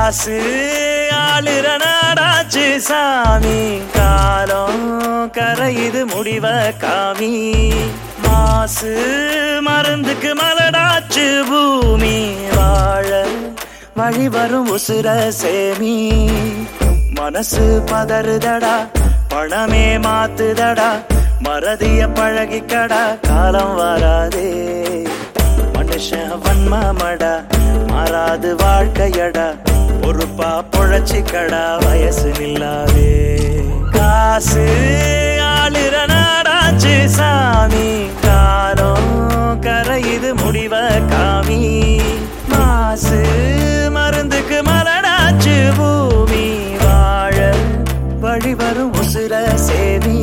காசு ஆளுற நாடாச்சு சாமி காலம் கரையுது முடிவ காமி மாசு மருந்துக்கு மலடாச்சு பூமி வாழ வழி வரும் உசுர சேமி மனசு பதறுதடா பணமே மாத்துதடா மறதிய பழகிக்கடா காலம் வராதே மனுஷன் வன்மமடா மாறாது வாழ்க்கையடா பொறுப்பா பொழச்சிக்கடா வயசு நில்லாதே காசு ஆளுற நாடாச்சு சாமி காலம் கரையுது முடிவ காமி மாசு மருந்துக்கு மலடாச்சு பூமி வாழ வழி வரும் உசுர சேமி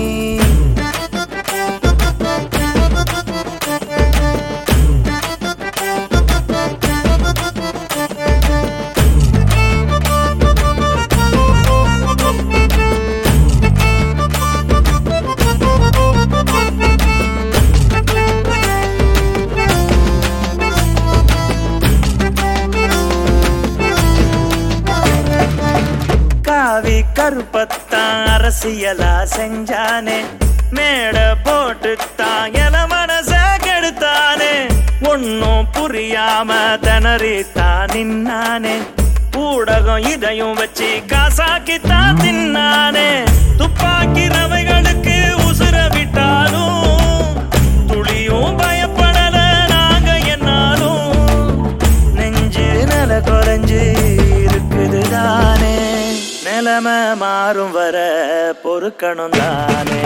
காவி கருப்பத்தான் அரசியலா செஞ்சானே மேட போட்டுத்தான் என மனச கெடுத்தானே ஒன்னும் புரியாம திணறித்தான் நின்னானே ஊடகம் இதையும் வச்சு காசாக்கித்தான் தின்னானே துப்பாக்கி ரவைகளுக்கு உசுர விட்டாலும் துளியும் பயப்படல நாங்க என்னாலும் நெஞ்சு நல குறைஞ்சு இருக்குதுதானே நிலைமை மாறும் வர பொறுக்கணும் தானே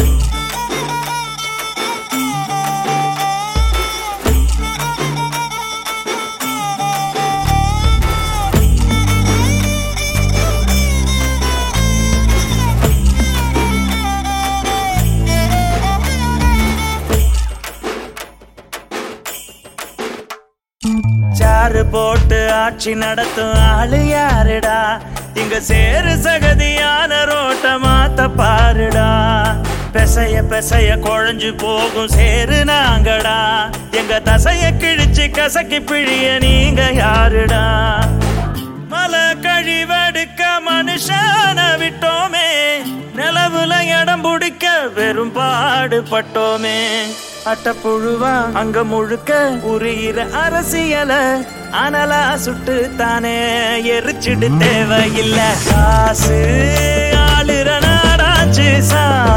சாறு போட்டு ஆட்சி நடத்தும் ஆளு யாருடா இங்க சேரு சகதியான ரோட்ட மாத்த பாருடா பெசைய பெசைய குழஞ்சு போகும் சேரு நாங்கடா எங்க தசைய கிழிச்சு கசக்கி பிழிய நீங்க யாருடா மலை கழிவெடுக்க மனுஷன விட்டோமே நிலவுல இடம் பிடிக்க வெறும் பாடுபட்டோமே அட்டப்புழுவா அங்க முழுக்க உரியிற அரசியல அனலா சுட்டு தானே எரிச்சிடு தேவையில்லை காசு ஆளுற நாடாச்சு சா